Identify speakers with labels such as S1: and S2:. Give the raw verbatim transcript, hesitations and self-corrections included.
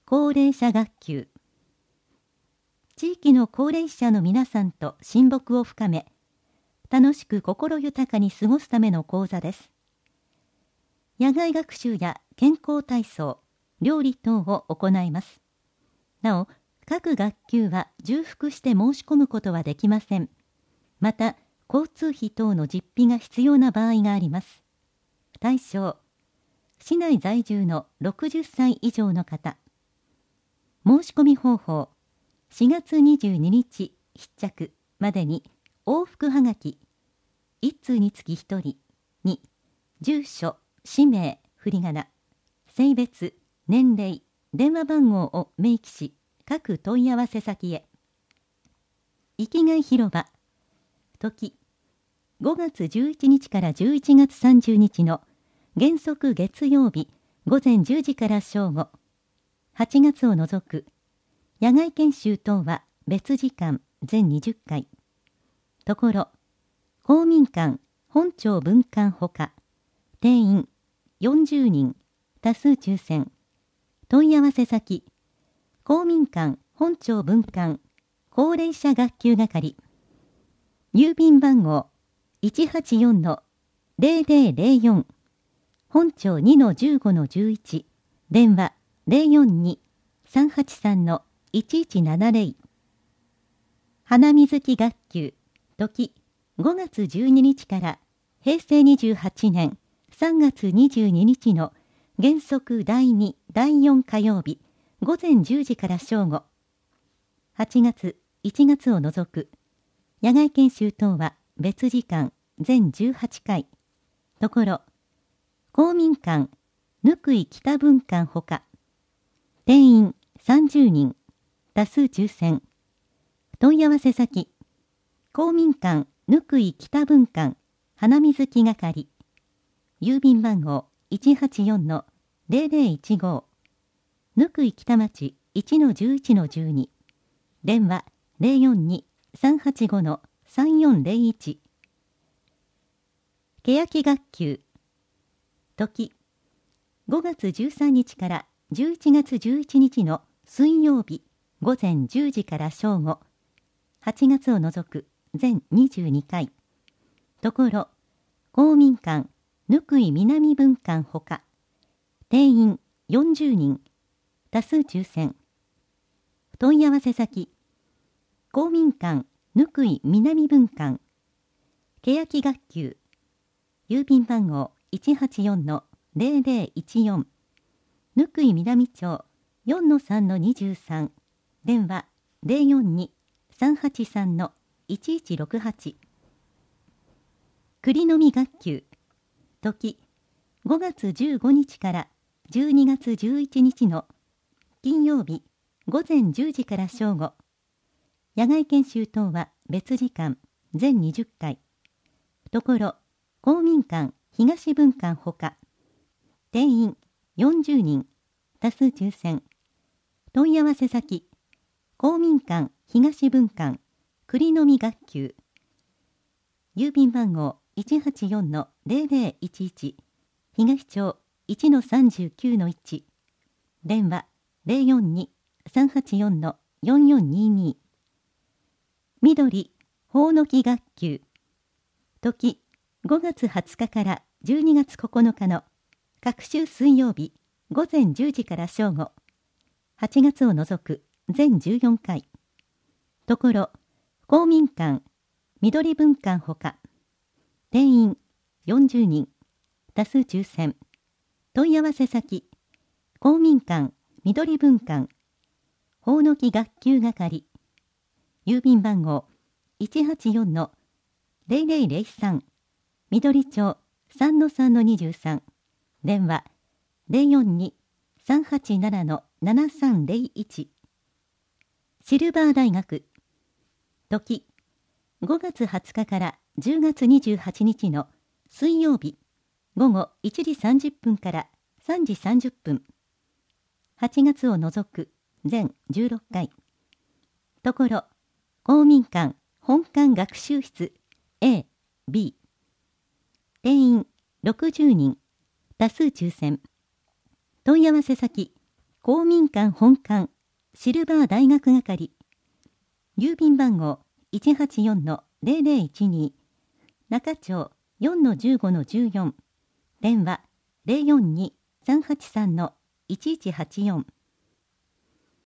S1: 高齢者学級。地域の高齢者の皆さんと親睦を深め、楽しく心豊かに過ごすための講座です。野外学習や健康体操、料理等を行います。なお、各学級は重複して申し込むことはできません。また、交通費等の実費が必要な場合があります。対象、市内在住のろくじゅっさい以上の方。申し込み方法、しがつにじゅうににち必着までに往復はがきいっつうにつきひとりに住所、氏名、振り仮名、性別、年齢、電話番号を明記し、各問い合わせ先へ。生きがい広場、時、ごがつじゅういちにちからじゅういちがつさんじゅうにちの原則月曜日ごぜんじゅうじから正午、はちがつを除く、野外研修等は別時間全にじゅっかい。ところ、公民館、本庁分館ほか、定員よんじゅうにん、多数抽選。問い合わせ先、公民館、本庁分館、高齢者学級係。郵便番号 いちはちよんのぜろぜろぜろよん、本庁 にのじゅうごのじゅういち、電話 ゼロよんに さんはちさんのいちいちななゼロ。花水木学級、時、ごがつじゅうににちからへいせいにじゅうはちねんさんがつにじゅうににちの原則だいに、だいよん火曜日ごぜんじゅうじから正午、はちがつ、いちがつを除く、野外研修等は別時間全じゅうはちかい。ところ、公民館、ぬくい北分館ほか、定員さんじゅうにん、多数抽選。問い合わせ先、公民館、ぬくい北分館、花水木係。郵便番号 いちはちよんのぜろぜろいちご、ぬくい北町 いちのじゅういちのじゅうに、電話 ゼロよんに さんはちごのさんよんゼロいち。けやき学級、時、ごがつじゅうさんにちからじゅういちがつじゅういちにちの水曜日ごぜんじゅうじから正午、はちがつを除く全にじゅうにかい。ところ、公民館、ぬくい南分館ほか、定員よんじゅうにん、多数抽選。問い合わせ先、公民館、ぬくい南分館、けやき学級。郵便番号 いちはちよんのぜろぜろいちよん、ぬくい南町 よんのさんのにじゅうさん、電話 ゼロよんに さんはちさんのいちいちろくはち。栗の実学級、時、ごがつじゅうごにちからじゅうにがつじゅういちにちの金曜日ごぜんじゅうじから正午、野外研修等は別時間全にじゅっかい。ところ、公民館、東分館ほか、定員よんじゅうにん、多数抽選。問い合わせ先、公民館、東分館、栗の実学級。郵便番号 いちはちよんのぜろぜろいちいち、東町 いちのさんじゅうきゅうのいち、電話 ゼロよんに さんはちよんのよんよんにに。緑、ほおのき学級、時、ごがつはつかからじゅうにがつここのかの各週水曜日ごぜんじゅうじから正午、はちがつを除く全じゅうよんかい。ところ、公民館、緑分館ほか、定員よんじゅうにん、多数抽選。問い合わせ先、公民館、緑分館、ほおのき学級係。郵便番号 いちはちよんのぜろぜろぜろさん、緑町 さんのさんのにじゅうさん、電話 ゼロよんに さんはちななのななさんゼロいち。シルバー大学、時、ごがつはつかからじゅうがつにじゅうはちにちの水曜日ごごいちじさんじゅっぷんからさんじさんじゅっぷん、はちがつを除く全じゅうろっかい。ところ、公民館、本館学習室 A、B、定員ろくじゅうにん、多数抽選。問い合わせ先、 公民館本館シルバー大学係、郵便番号 いちはちよんのゼロゼロいちに、中町 よんのじゅうごのじゅうよん、電話 ゼロよんに さんはちさんのいちいちはちよん。